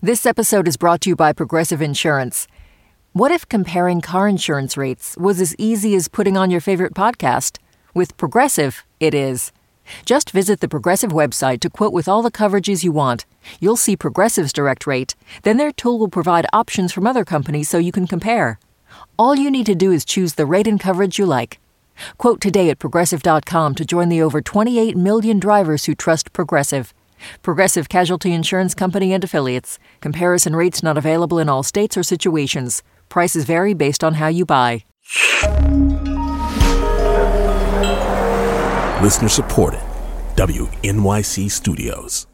This episode is brought to you by Progressive Insurance. What if comparing car insurance rates was as easy as putting on your favorite podcast? With Progressive, it is. Just visit the Progressive website to quote with all the coverages you want. You'll see Progressive's direct rate. Then their tool will provide options from other companies so you can compare. All you need to do is choose the rate and coverage you like. Quote today at Progressive.com to join the over 28 million drivers who trust Progressive. Progressive Casualty Insurance Company and Affiliates. Comparison rates not available in all states or situations. Prices vary based on how you buy. Listener supported. WNYC Studios.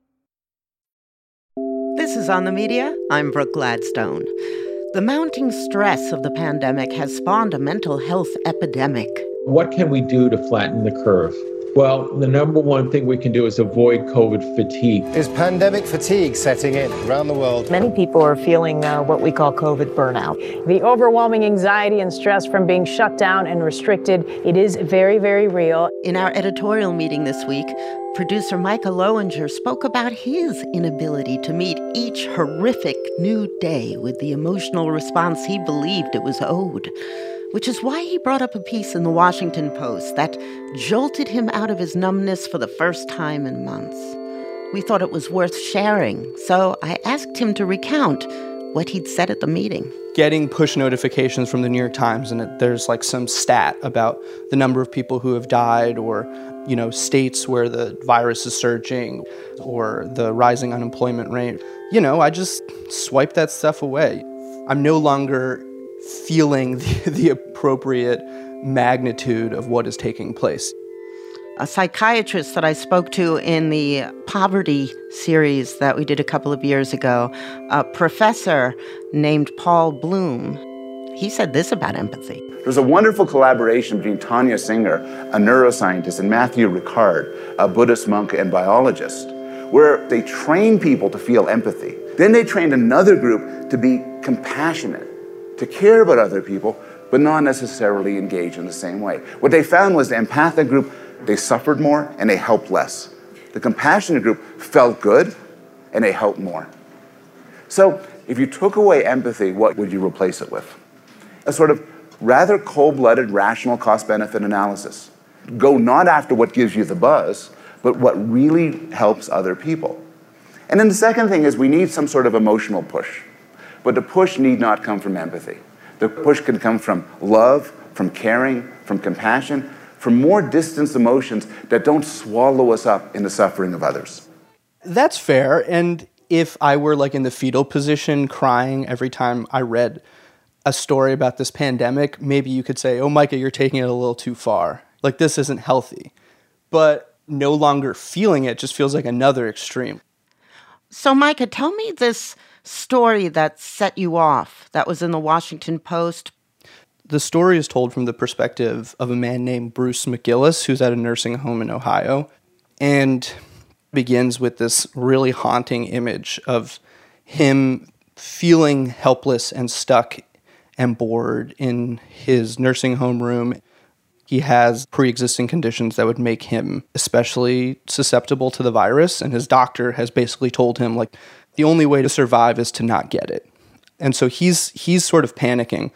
This is On the Media. I'm Brooke Gladstone. The mounting stress of the pandemic has spawned a mental health epidemic. What can we do to flatten the curve? Well, the number one thing we can do is avoid COVID fatigue. Is pandemic fatigue setting in around the world? Many people are feeling what we call COVID burnout. The overwhelming anxiety and stress from being shut down and restricted, it is very, very real. In our editorial meeting this week, producer Micah Lowinger spoke about his inability to meet each horrific new day with the emotional response he believed it was owed. Which is why he brought up a piece in the Washington Post that jolted him out of his numbness for the first time in months. We thought it was worth sharing, so I asked him to recount what he'd said at the meeting. Getting push notifications from the New York Times, and there's like some stat about the number of people who have died, or, states where the virus is surging, or the rising unemployment rate. I just swipe that stuff away. I'm no longer feeling the appropriate magnitude of what is taking place. A psychiatrist that I spoke to in the poverty series that we did a couple of years ago, a professor named Paul Bloom, he said this about empathy. There's a wonderful collaboration between Tanya Singer, a neuroscientist, and Matthew Ricard, a Buddhist monk and biologist, where they train people to feel empathy. Then they trained another group to be compassionate, to care about other people, but not necessarily engage in the same way. What they found was the empathic group, they suffered more and they helped less. The compassionate group felt good and they helped more. So if you took away empathy, what would you replace it with? A sort of rather cold-blooded, rational cost-benefit analysis. Go not after what gives you the buzz, but what really helps other people. And then the second thing is we need some sort of emotional push. But the push need not come from empathy. The push can come from love, from caring, from compassion, from more distanced emotions that don't swallow us up in the suffering of others. That's fair. And if I were in the fetal position crying every time I read a story about this pandemic, maybe you could say, oh, Micah, you're taking it a little too far. This isn't healthy. But no longer feeling it just feels like another extreme. So, Micah, tell me this story that set you off, that was in the Washington Post. The story is told from the perspective of a man named Bruce McGillis, who's at a nursing home in Ohio, and begins with this really haunting image of him feeling helpless and stuck and bored in his nursing home room. He has pre-existing conditions that would make him especially susceptible to the virus, and his doctor has basically told him, the only way to survive is to not get it. And so he's sort of panicking.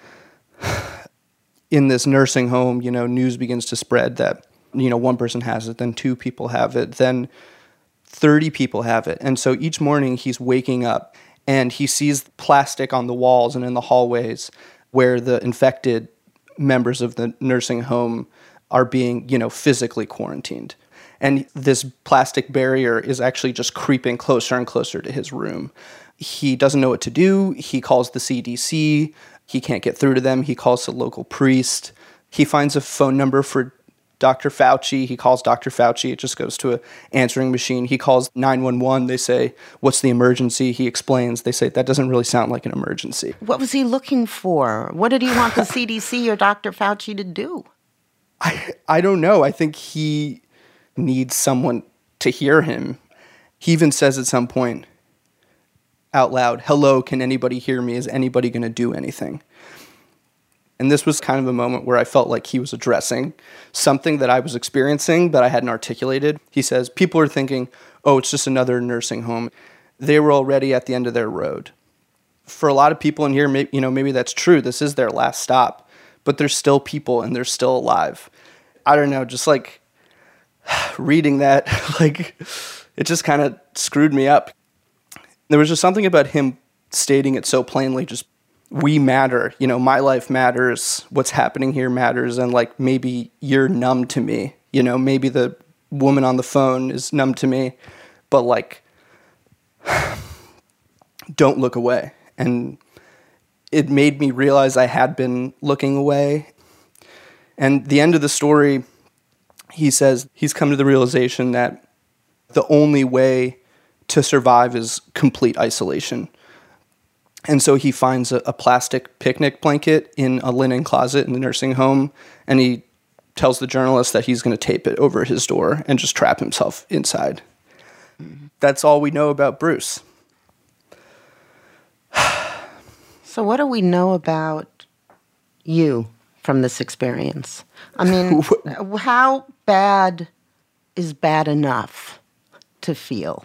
In this nursing home, news begins to spread that, one person has it, then 2 people have it, then 30 people have it. And so each morning he's waking up and he sees plastic on the walls and in the hallways where the infected members of the nursing home are being, physically quarantined. And this plastic barrier is actually just creeping closer and closer to his room. He doesn't know what to do. He calls the CDC. He can't get through to them. He calls the local priest. He finds a phone number for Dr. Fauci. He calls Dr. Fauci. It just goes to an answering machine. He calls 911. They say, what's the emergency? He explains. They say, that doesn't really sound like an emergency. What was he looking for? What did he want the CDC or Dr. Fauci to do? I don't know. I think he needs someone to hear him. He even says at some point out loud, hello, can anybody hear me? Is anybody going to do anything? And this was kind of a moment where I felt like he was addressing something that I was experiencing that I hadn't articulated. He says, people are thinking, oh, it's just another nursing home. they were already at the end of their road. For a lot of people in here, maybe that's true. This is their last stop, but there's still people and they're still alive. I don't know, just like reading that, like it just kind of screwed me up. There was just something about him stating it so plainly, just we matter, my life matters, what's happening here matters, and like maybe you're numb to me, maybe the woman on the phone is numb to me, but like don't look away. And it made me realize I had been looking away. And the end of the story, he says he's come to the realization that the only way to survive is complete isolation. And so he finds a plastic picnic blanket in a linen closet in the nursing home, and he tells the journalist that he's going to tape it over his door and just trap himself inside. That's all we know about Bruce. So what do we know about you from this experience? I mean, how bad is bad enough to feel?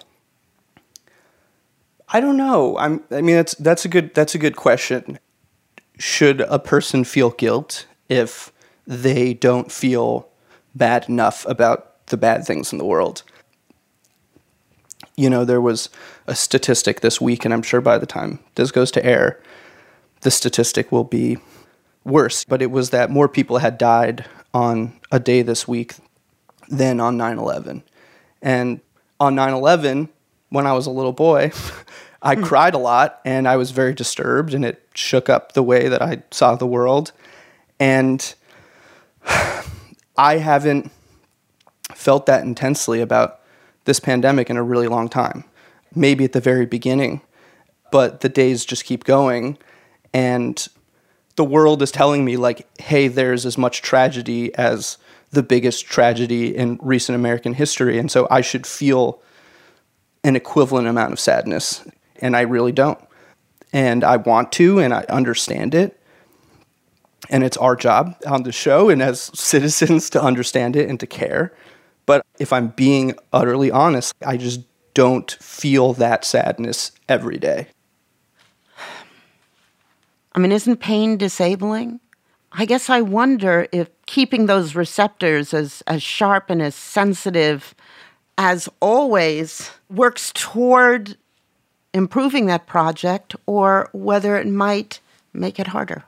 I don't know. I mean, that's a good question. Should a person feel guilt if they don't feel bad enough about the bad things in the world? There was a statistic this week, and I'm sure by the time this goes to air, the statistic will be worse. But it was that more people had died on a day this week than on 9/11. And on 9/11, when I was a little boy, I cried a lot, and I was very disturbed, and it shook up the way that I saw the world. And I haven't felt that intensely about this pandemic in a really long time. Maybe at the very beginning, but the days just keep going, and the world is telling me, like, hey, there's as much tragedy as the biggest tragedy in recent American history, and so I should feel an equivalent amount of sadness. And I really don't. And I want to, and I understand it. And it's our job on the show and as citizens to understand it and to care. But if I'm being utterly honest, I just don't feel that sadness every day. I mean, isn't pain disabling? I guess I wonder if keeping those receptors as sharp and as sensitive as always works toward improving that project, or whether it might make it harder.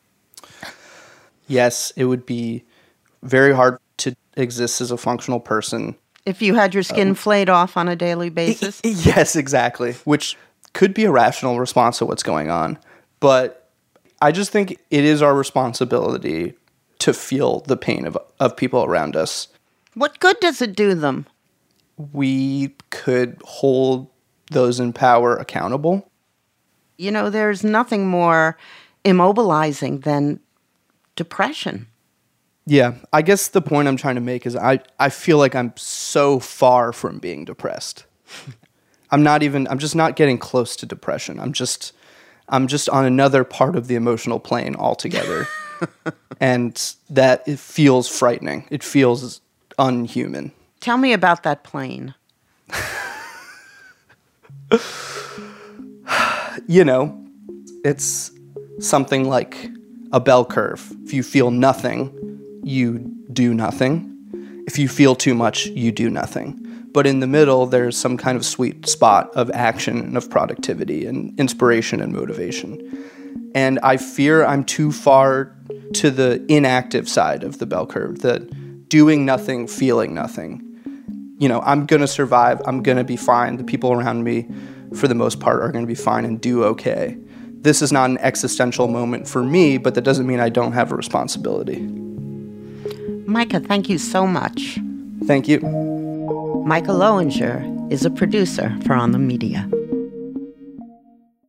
Yes, it would be very hard to exist as a functional person. If you had your skin flayed off on a daily basis? Yes, exactly. Which could be a rational response to what's going on. But I just think it is our responsibility to feel the pain of people around us. What good does it do them? We could hold those in power accountable. There's nothing more immobilizing than depression. Yeah, I guess the point I'm trying to make is I feel like I'm so far from being depressed. I'm just not getting close to depression. I'm just on another part of the emotional plane altogether. And that it feels frightening. It feels unhuman. Tell me about that plane. It's something like a bell curve. If you feel nothing, you do nothing. If you feel too much, you do nothing. But in the middle, there's some kind of sweet spot of action and of productivity and inspiration and motivation. And I fear I'm too far to the inactive side of the bell curve, the doing nothing, feeling nothing. I'm going to survive. I'm going to be fine. The people around me, for the most part, are going to be fine and do okay. This is not an existential moment for me, but that doesn't mean I don't have a responsibility. Micah, thank you so much. Thank you. Micah Loewinger is a producer for On the Media.